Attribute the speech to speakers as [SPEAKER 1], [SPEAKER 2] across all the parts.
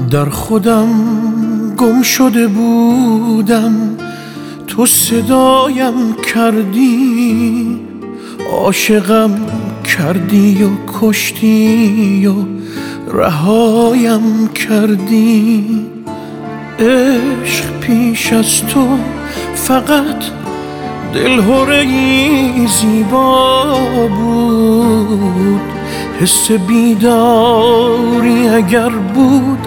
[SPEAKER 1] در خودم گم شده بودم، تو صدایم کردی، عاشقم کردی و کشتی و رهایم کردی. عشق پیش از تو فقط دلهره‌ای زیبا بود، حس بیداری اگر بود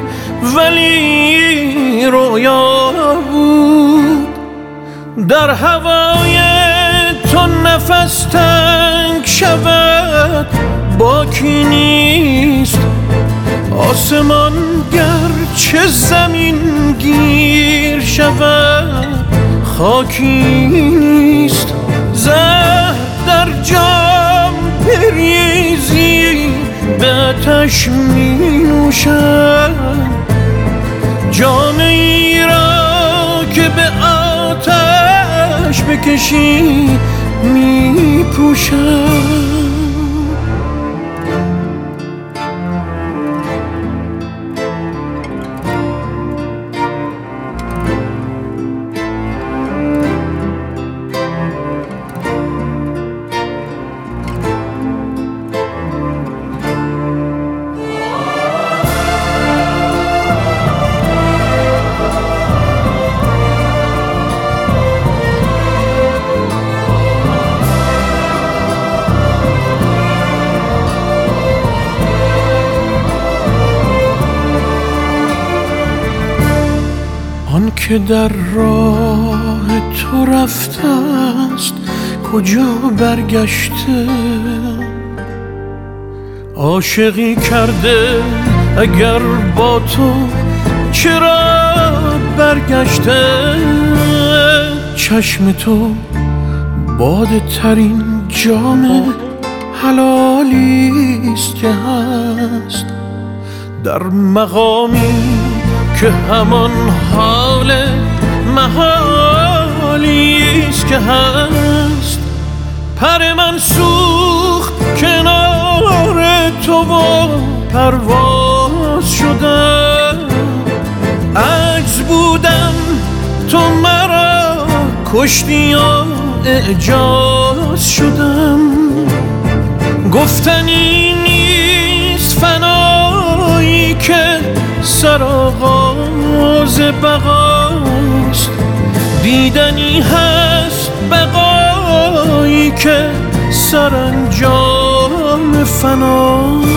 [SPEAKER 1] ولی رویا بود. در هوای تو نفس تنگ شود باکی نیست، آسمان گرچه زمین گیر شود خاکی نیست. زهر در جام بریزی به آتش می نوشم، جام ای را که به آتش بکشی می پوشم. آن که در راه تو رفته است کجا برگشته، عاشقی کرده اگر با تو چرا برگشته. چشم تو باده ترین جام حلالیست که هست، در مقامی که همان حال محالیست که هست. پر من سوخت کنار تو و پرواز شدم، عجز بودم تو مرا کشتی و اعجاز شدم. گفتنی نیست فنایی که سرآغاز بقاست، دیدنی هست بقایی که سرانجام فناست.